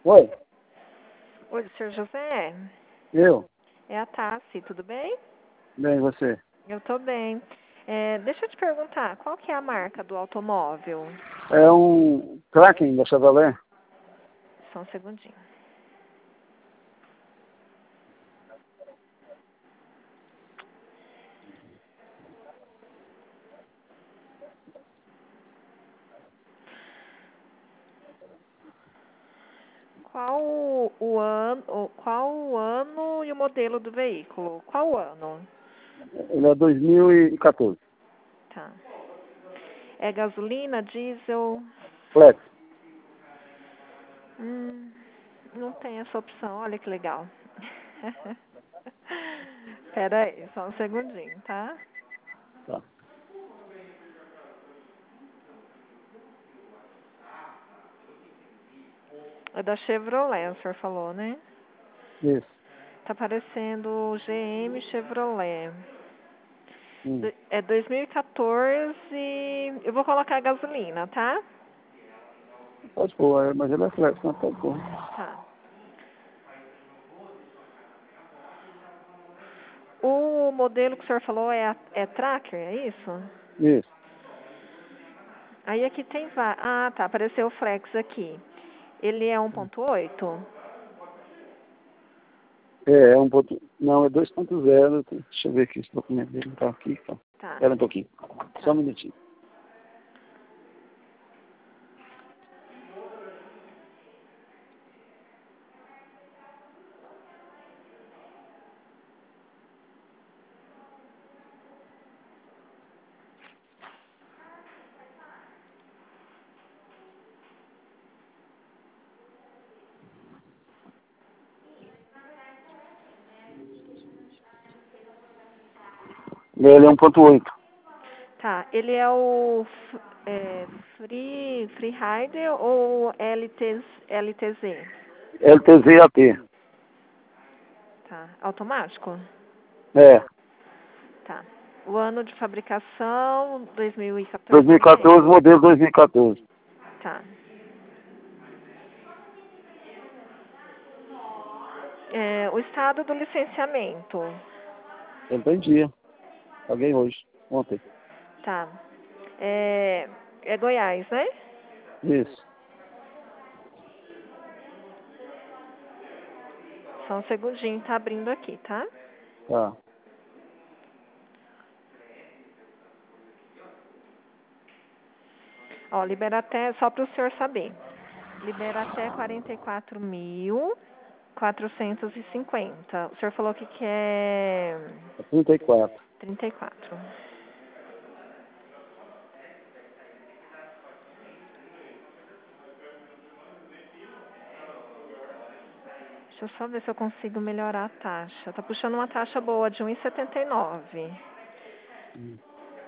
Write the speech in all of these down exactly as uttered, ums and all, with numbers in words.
Oi, Oi, senhor José. eu? É a Tassi, tudo bem? Bem, você? Eu tô bem. É, deixa eu te perguntar, qual que é a marca do automóvel? É um Kraken da Chevrolet? Só um segundinho. Qual o, o ano, o- qual o ano e o modelo do veículo? Qual o ano? Ele é dois mil e quatorze. Tá. É gasolina, diesel? Flex. Hum, não tem essa opção, olha que legal. Pera aí, só um segundinho, tá? Tá. É da Chevrolet, o senhor falou, né? Isso. Tá aparecendo G M Chevrolet. Hum. Do- É dois mil e quatorze. Eu vou colocar gasolina, tá? Pode pôr, é, mas ele é flex, não pode pôr. Tá. O modelo que o senhor falou é, a- é Tracker, é isso? Isso. Aí aqui tem va- Ah, tá. Apareceu o Flex aqui. Ele é um ponto oito? É, é um ponto... Não, é dois ponto zero. Deixa eu ver aqui, esse documento dele tá aqui. Tá. Tá. Espera um pouquinho. Só um minutinho. Ele é um ponto oito. Tá. Ele é o f- é, Free, Free Rider ou L T, L T Z? L T Z A T. Tá. Automático? É. Tá. O ano de fabricação, dois mil e quatorze também? dois mil e quatorze, modelo dois mil e quatorze. Tá. É, o estado do licenciamento. Ele tá em dia. Paguei hoje, ontem. Tá. É, é Goiás, né? Isso. Só um segundinho, tá abrindo aqui, tá? Tá. Ó, libera até, só para o senhor saber. Libera até quarenta e quatro mil quatrocentos e cinquenta. O senhor falou que quer É trinta e quatro. trinta e quatro. Deixa eu só ver se eu consigo melhorar a taxa. Tá puxando uma taxa boa de um e setenta e nove. Hum.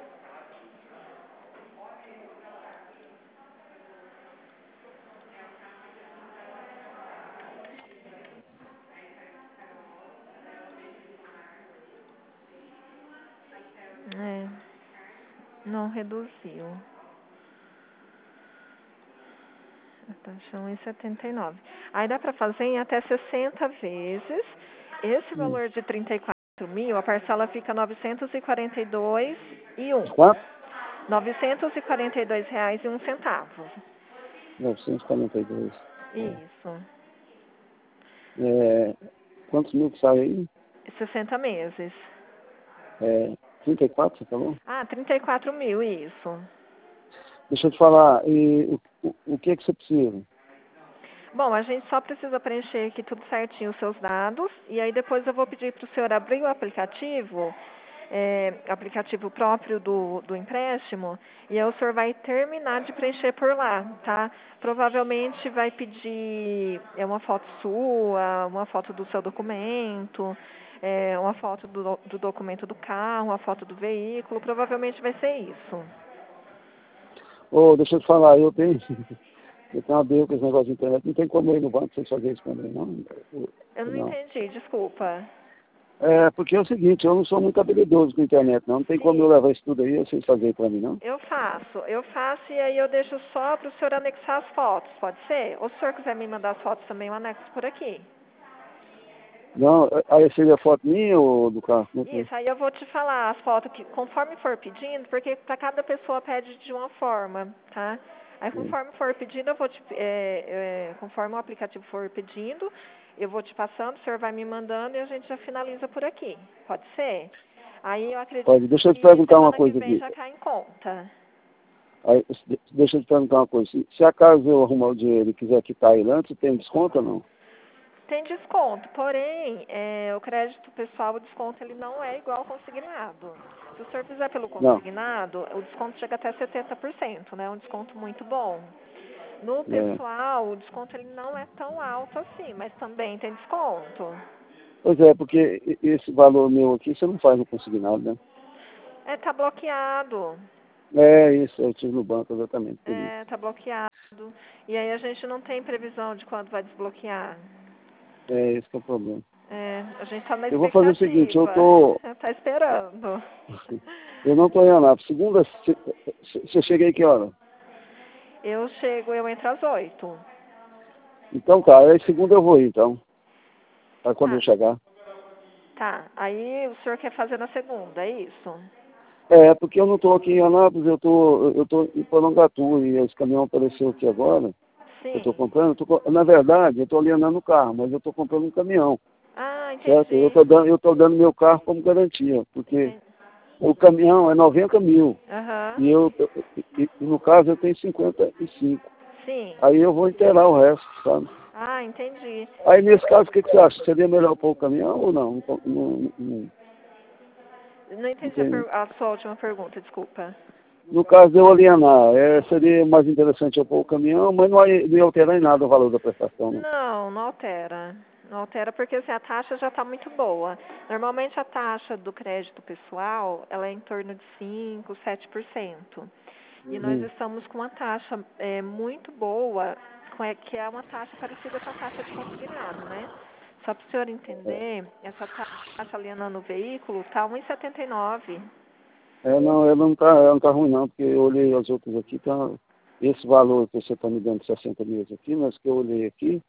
É, não reduziu. A taxa é um e setenta e nove. Aí dá para fazer em até sessenta vezes. Esse Hum. valor de trinta e quatro mil, a parcela fica novecentos e quarenta e dois e um. Quanto? novecentos e quarenta e dois reais e um centavo. novecentos e quarenta e dois. Isso. É, quantos mil que sai aí? sessenta meses. É, trinta e quatro, você falou? Ah, trinta e quatro mil, isso. Deixa eu te falar, e, o, o, o que é que você precisa? Bom, a gente só precisa preencher aqui tudo certinho os seus dados e aí depois eu vou pedir para o senhor abrir o aplicativo, é, aplicativo próprio do, do empréstimo, e aí o senhor vai terminar de preencher por lá, tá? Provavelmente vai pedir é, uma foto sua, uma foto do seu documento, é, uma foto do, do documento do carro, uma foto do veículo, provavelmente vai ser isso. Ô, deixa eu te falar, eu tenho, eu tenho uma B com esse negócio de internet, não tem como eu ir no banco sem fazer isso também, não? Eu não Não. entendi, desculpa. É, porque é o seguinte, eu não sou muito habilidoso com a internet, não. Não tem Sim. como eu levar isso tudo aí, vocês fazerem para mim, não? Eu faço, eu faço e aí eu deixo só para o senhor anexar as fotos, pode ser? Ou se o senhor quiser me mandar as fotos também, eu anexo por aqui. Não, aí seria foto minha ou do carro? Como é que é? Isso, aí eu vou te falar as fotos que, conforme for pedindo, porque para cada pessoa pede de uma forma, tá? Aí Sim. conforme for pedindo, eu vou te, é, é, conforme o aplicativo for pedindo, eu vou te passando, o senhor vai me mandando e a gente já finaliza por aqui. Pode ser? Aí eu acredito Pode, deixa eu te que perguntar uma semana que coisa vem aqui. já cai em conta. Aí, deixa eu te perguntar uma coisa. Se, se acaso eu arrumar o dinheiro e quiser quitar ele antes, tem desconto ou não? Tem desconto, porém, é, o crédito pessoal, o desconto ele não é igual ao consignado. Se o senhor fizer pelo Não. consignado, o desconto chega até setenta por cento, né? É um desconto muito bom. No É. pessoal, o desconto ele não é tão alto assim, mas também tem desconto. Pois é, porque esse valor meu aqui você não faz no consignado, né? É, tá bloqueado. É isso, eu tive no banco exatamente por isso. É, tá bloqueado. E aí a gente não tem previsão de quando vai desbloquear. É esse que é o problema. É, a gente tá na Eu vou fazer o seguinte, eu expectativa. tô. Tá esperando. Eu não tô em Anápolis. Segunda, se- se- você chega aí que hora? Eu chego, eu entro às oito. Então tá, aí segunda eu vou ir, então. Aí quando eu Tá, chegar. tá. Aí o senhor quer fazer na segunda, é isso? É, porque eu não tô aqui em Anápolis, eu tô, eu tô em Porangatu e esse caminhão apareceu aqui agora. Eu tô Sim. comprando, eu tô, na verdade, eu tô alienando o carro, mas eu tô comprando um caminhão, Ah, certo? Eu entendi. tô dando, eu tô dando meu carro como garantia, porque Entendi. o caminhão é noventa mil. Aham. E eu, eu- e, e no caso eu tenho cinquenta e cinco. Sim. Aí eu vou inteirar o resto, sabe? Ah, entendi. Aí nesse caso, o que, que você acha? Seria melhor pôr o caminhão ou não? Não, não, não, Não entendi a, entende? per- a sua última pergunta, desculpa. No caso de eu alienar, é, seria mais interessante eu pôr o caminhão, mas não ia, não ia alterar em nada o valor da prestação, né? Não, não altera. Não altera porque assim, a taxa já está muito boa. Normalmente a taxa do crédito pessoal ela é em torno de cinco, sete por cento. E nós Uhum. estamos com uma taxa é, muito boa, com- é, que é uma taxa parecida com a taxa de consignado, né? Só para o senhor entender, essa taxa alienando o veículo está um vírgula setenta e nove. É, não, ela não tá, ela não tá ruim não, porque eu olhei as outras aqui, tá, esse valor que você está me dando de sessenta meses aqui, mas que eu olhei aqui,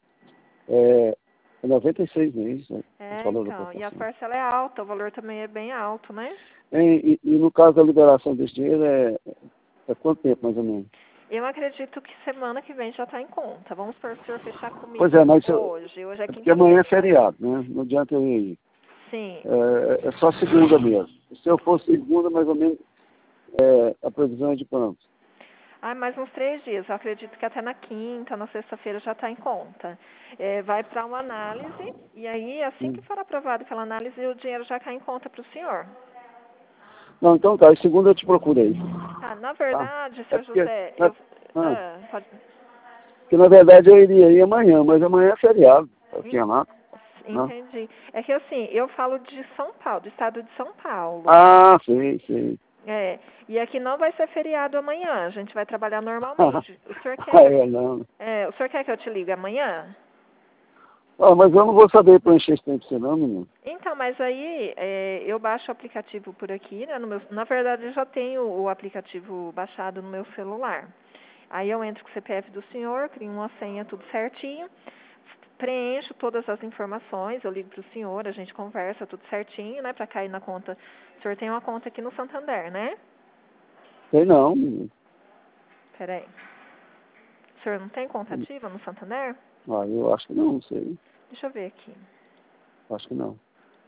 é, é noventa e seis meses, né, o É, valor da então, e a prestação. parcela é alta, o valor também é bem alto, né? E, e, e no caso da liberação desse dinheiro, é, é quanto tempo mais ou menos? Eu acredito que semana que vem já está em conta. Vamos supor que o senhor fechar Pois é, comigo mas eu, hoje. Hoje é é porque amanhã é quinta-feira. feriado, né, não adianta eu ir. Sim. É, é só segunda mesmo. Se eu for segunda, mais ou menos, é, a previsão é de quanto? Ah, mais uns três dias. Eu acredito que até na quinta, na sexta-feira já está em conta. É, vai para uma análise e aí, assim que Hum. for aprovado pela análise, o dinheiro já cai em conta para o senhor. Não, então tá, e segunda eu te procuro aí, Tá, na tá? verdade, É senhor porque, José, na, eu... ah, Ah, pode... porque na verdade eu iria ir amanhã, mas amanhã é feriado, aqui en- em Anápolis, né? Entendi. É que assim, eu falo de São Paulo, do estado de São Paulo. Ah, sei, sei. É, e aqui não vai ser feriado amanhã, a gente vai trabalhar normalmente. O senhor Ah, quer, é, não. é, o senhor quer que eu te ligue amanhã? Ah, mas eu não vou saber preencher esse tempo, senão, menino. Então, mas aí é, eu baixo o aplicativo por aqui, né? No meu, na verdade, eu já tenho o aplicativo baixado no meu celular. Aí eu entro com o C P F do senhor, crio uma senha, tudo certinho, preencho todas as informações, eu ligo para o senhor, a gente conversa tudo certinho, né? Para cair na conta. O senhor tem uma conta aqui no Santander, né? Sei não, menino. Peraí. O senhor não tem conta ativa no Santander? Ah, eu acho que não, não sei. Deixa eu ver aqui. Acho que não.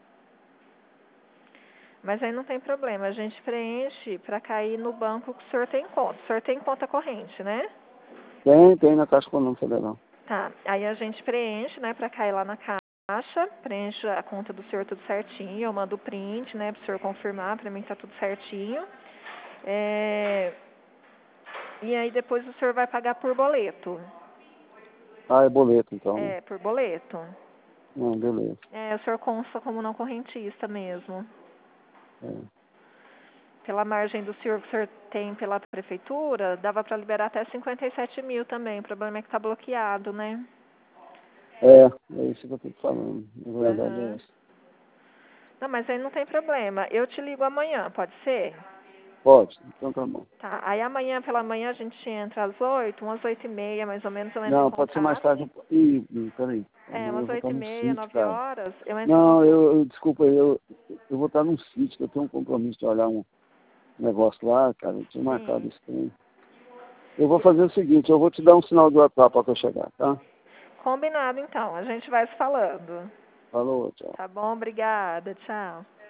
Mas aí não tem problema, a gente preenche para cair no banco que o senhor tem conta. O senhor tem conta corrente, né? Tem, tem na Caixa Econômica Federal. Tá, aí a gente preenche, né, para cair lá na caixa, preenche a conta do senhor tudo certinho, eu mando o print, né, para o senhor confirmar, para mim tá tudo certinho. É... E aí depois o senhor vai pagar por boleto. Ah, é boleto então, né? É, por boleto. Não, beleza. É, o senhor consta como não correntista mesmo. É. Pela margem do senhor que o senhor tem pela prefeitura, dava para liberar até cinquenta e sete mil também. O problema é que está bloqueado, né? É, é isso que eu tô te falando. Na verdade é Aham. essa. Não, mas aí não tem problema. Eu te ligo amanhã, pode ser? Pode, então tá bom. Tá, aí amanhã pela manhã a gente entra às oito, umas oito e meia mais ou menos eu entro em Não, contato. pode ser mais tarde. Ih, ih, peraí. É, Eu umas vou oito estar e num meia, sítio, nove cara. horas, eu entro em Não, contato. eu, eu desculpa, eu, eu vou estar num sítio, que eu tenho um compromisso de olhar um negócio lá, cara. Eu tinha marcado isso também. Eu vou fazer o seguinte, eu vou te dar um sinal de WhatsApp para eu chegar, tá? Combinado então, a gente vai se falando. Falou, tchau. Tá bom, obrigada, tchau.